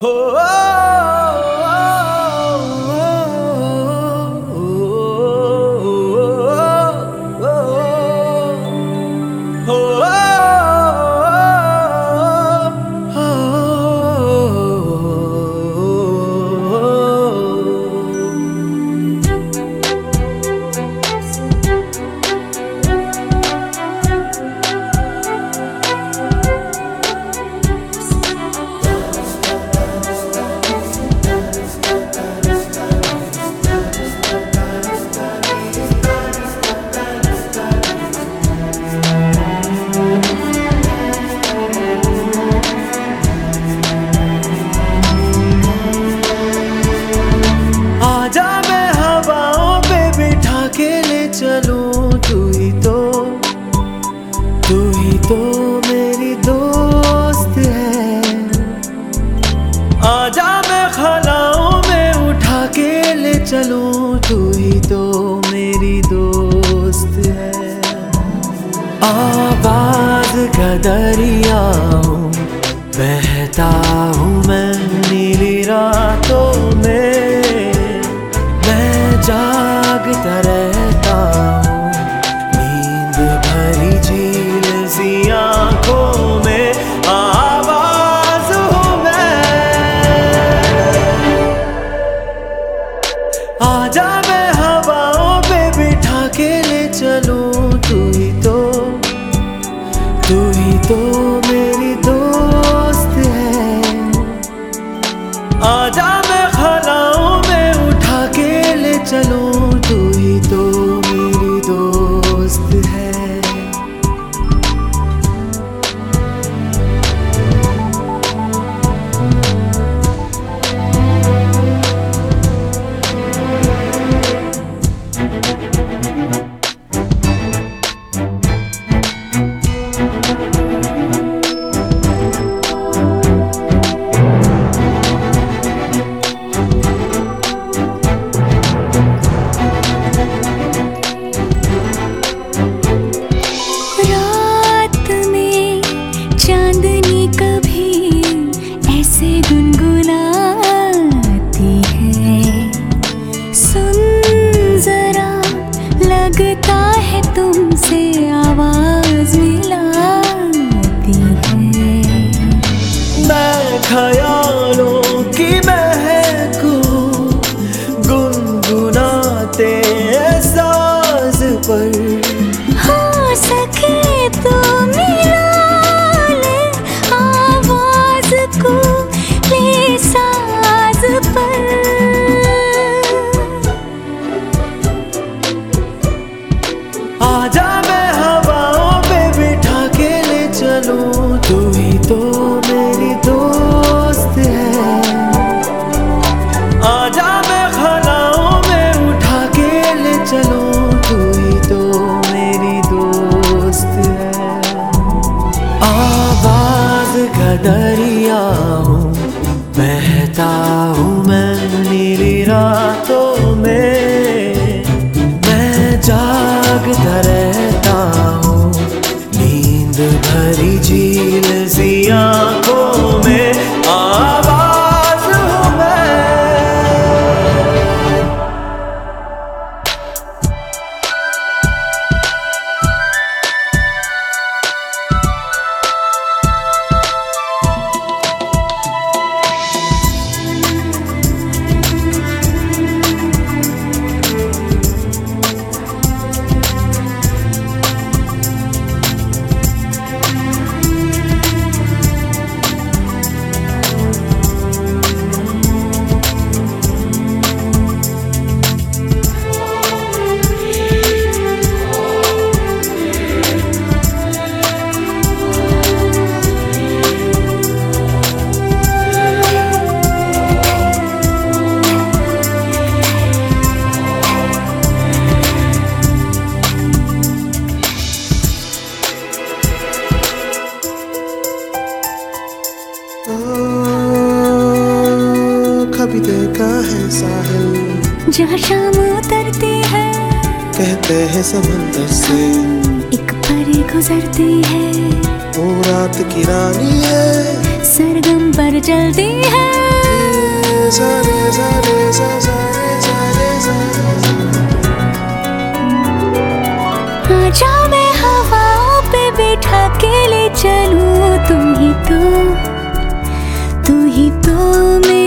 तो मेरी दोस्त है। आजा मैं खलाओं में उठा के ले चलूं, तू ही तो मेरी दोस्त है। आवाज का दरिया हूँ, बहता हूँ मैं नीली रातों में। मैं जागता रहता हूँ नींद भरी झील सी आँखों में। आवाज हूँ मैं, आजा मैं हवाओं पे बिठा के ले चलूं, तू ही तो मेरी दोस्त है। आजा मैं खलाओं में उठा के ले चलूं, तू ही तो मेरी दोस्त है। लगता है तुमसे आवाज मिलाती है। मैं ख्यालों की महक गुनगुनाते साज पर। हो सके तो मिला ले आवाज को, ले साज पर। आजा मैं हवाओं पे बिठा के ले चलूं, तू ही तो मेरी दोस्त है। आजा मैं खलाओं में उठा के ले चलूं, तू ही तो मेरी दोस्त है। आवाज का दरिया हूँ, बहता हूँ मैं नीली रातों में। जागता रहता हूँ नींद भरी झील सी आँखों में। आवाज हूँ मैं, कभी देखा है साहिल जहाँ शाम उतरती है, कहते हैं समंदर से एक परी गुजरती है। वो रात की रानी है, सरगम पर चलती है। सा रे सा रे सा सा रे सा रे सा। आजा मैं हवाओं पे बिठा के ले चलूं, तू ही तो